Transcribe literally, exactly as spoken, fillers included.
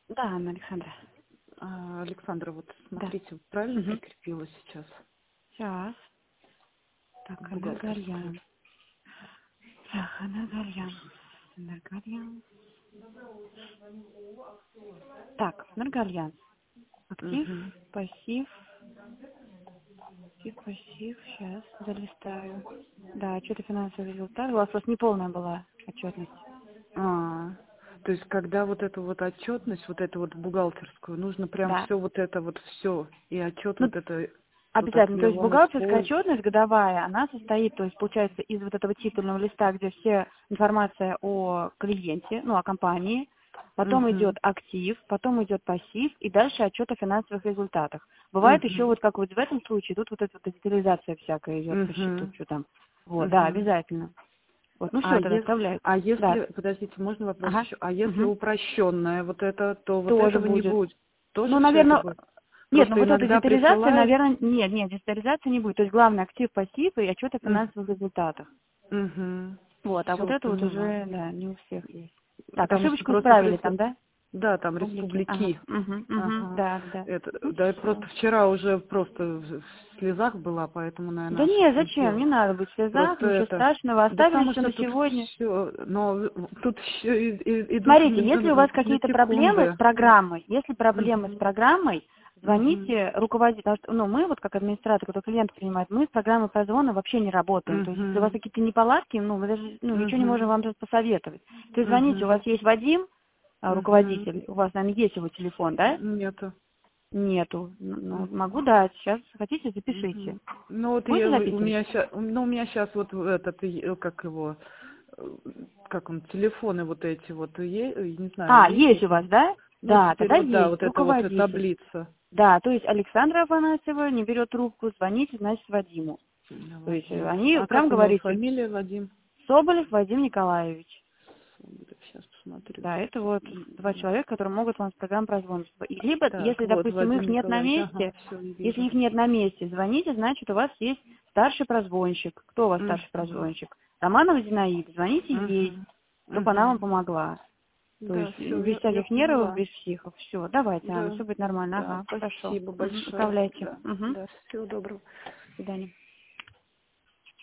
Да, Анна Александра. А, Александра, вот Да. смотрите, правильно Угу. прикрепила сейчас? Сейчас. Так, Анна Бухгалтерскую. Гальян. Так, Анна Гальян. Анна Гальян. Так, Анна Гальян. Актив, Угу. пассив. Актив, пассив. Сейчас залистаю. Да, отчеты финансовых результатов. У вас просто неполная была отчетность. А, то есть, когда вот эту вот отчетность, вот эту вот бухгалтерскую, нужно прям Да. все вот это вот все, и отчет Ну, вот это, вот так обязательно. То есть его бухгалтерская использовать. отчетность годовая, она состоит, то есть получается из вот этого титульного листа, где все информация о клиенте, ну, о компании, потом идет Угу. актив, потом идет пассив и дальше отчет о финансовых результатах. Бывает еще Угу. вот как вот в этом случае, тут вот эта вот детализация всякая идет по счету, Угу. что там. Вот, да, Угу. обязательно. Вот, ну А, все, тогда е- отправляйте. а Да, если, подождите, можно вопрос ага, еще? А если угу. упрощенное вот это, то вот Тоже этого не будет. будет? Тоже Ну, все это наверное, будет? нет, ну Просто вот эта иногда детализация, присылают. наверное, нет, нет, детализация не будет. То есть главный актив, пассив и отчет о Угу. финансовых результатах. Вот, а вот Все, это вот поняла. уже, да, не у всех есть. Так, Потому что ошибочку просто исправили прис... там, да? Да, там Публики. Ага, республики. угу, угу, Ага. да, да. Это, Ну, да, я все. просто вчера уже просто в в слезах была, поэтому, Да наверное, не, ошибку зачем? Не сделала. надо быть в слезах, Просто ничего это. страшного. Да Оставили потому все что на тут сегодня. все, но тут еще идут Смотрите, если у на, вас на какие-то проблемы с секунды. программой, если проблемы с Угу. программой, Угу. звоните руководителю. Потому что, ну, мы вот как администратор, который клиент принимает, мы с программой прозвона вообще не работаем. То есть, если у вас Угу. какие-то неполадки, ну, мы даже ну, ничего не можем Угу. вам тут посоветовать. То есть, звоните, у вас Угу. есть Вадим, а, Угу. руководитель, у вас, наверное, есть его телефон, да? Нету. Нету. Ну, могу Угу. дать. Сейчас хотите, запишите. Мгм. Ну вот Будете я, у записывать? меня сейчас, ну у меня сейчас вот этот, э, как его, э, как он, телефоны вот эти вот, е- э, не знаю, А, есть есть вот у вас, он. да? Ну Да, теперь тогда вот да, есть. вот это вот э, Руководитель. таблица. Да, то есть Александра Афанасьева не берет трубку, звоните, значит, Вадиму. Да, То есть э, Вадим. они А прям как у него говорите, фамилия, Вадим? Соболев Вадим Николаевич. Сейчас посмотрю. Да, это вот два человека, которые могут вам с программы прозвонить. И либо, Так, если, вот допустим, их Вадим нет на Николаевич, ага, месте, все, не если вижу. их нет на месте, звоните, значит, у вас есть старший прозвонщик. Кто у вас Угу. старший прозвонщик? Романова Зинаида. Звоните ей, Угу. чтобы она вам Угу. помогла. То Да, есть все, без я, я всяких нервов, поняла. без психов. Все, давайте, Анна, Да, все будет нормально. да, Ага, хорошо. спасибо Мгм, большое. управляйте. Да, Угу. да, всего доброго. До свидания.